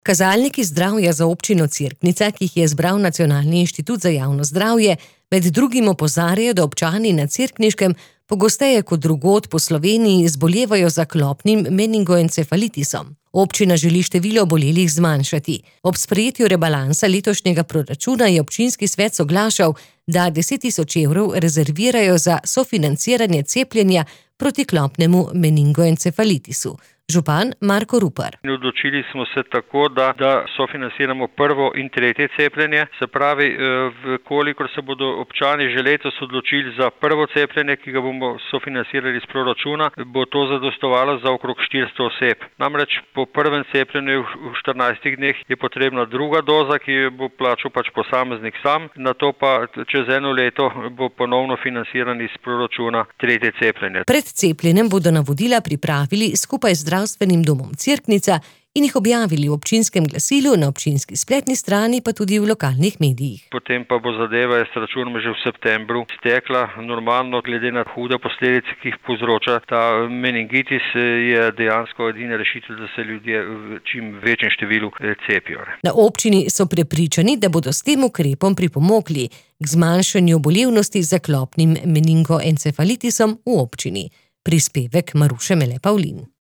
Kazalniki zdravja za občino Cerknica, ki jih je zbral Nacionalni inštitut za javno zdravje, med drugim opozarjajo, da občani na Cerkniškem pogosteje kot drugod po Sloveniji zbolevajo za klopnim meningoencefalitisom. Občina želi število obolelih zmanjšati. Ob sprejetju rebalansa letošnjega proračuna je občinski svet soglašal, da 10.000 evrov rezervirajo za sofinanciranje cepljenja proti klopnemu meningoencefalitisu. Župan Marko Rupar. Odločili smo se tako, da sofinanciramo prvo in tretje cepljenje. Se pravi, kolikor se bodo občani že letos odločili za prvo cepljenje, ki ga bomo sofinancirali iz proračuna, bo to zadostovalo za okrog 400 oseb. Namreč po prvem cepljenju v 14 dneh je potrebna druga doza, ki jo bo plačal posameznik sam, nato pa čez eno leto bo ponovno financiran iz proračuna tretje cepljenje. Pred cepljenjem bodo navodila pripravili skupaj z Zdravstvenim domom Cerknica in jih objavili v občinskem glasilu, na občinski spletni strani pa tudi v lokalnih medijih. Potem pa bo zadeva, jaz računam, že v septembru stekla. Normalno, glede na hude posledice, ki jih povzroča ta meningitis, je dejansko edina rešitev, da se ljudje v čim večjem številu cepijo. Na občini so prepričani, da bodo s tem ukrepom pripomogli k zmanjšanju bolevnosti za klopnim meningoencefalitisom v občini. Prispevek Maruše Mele Pavlin.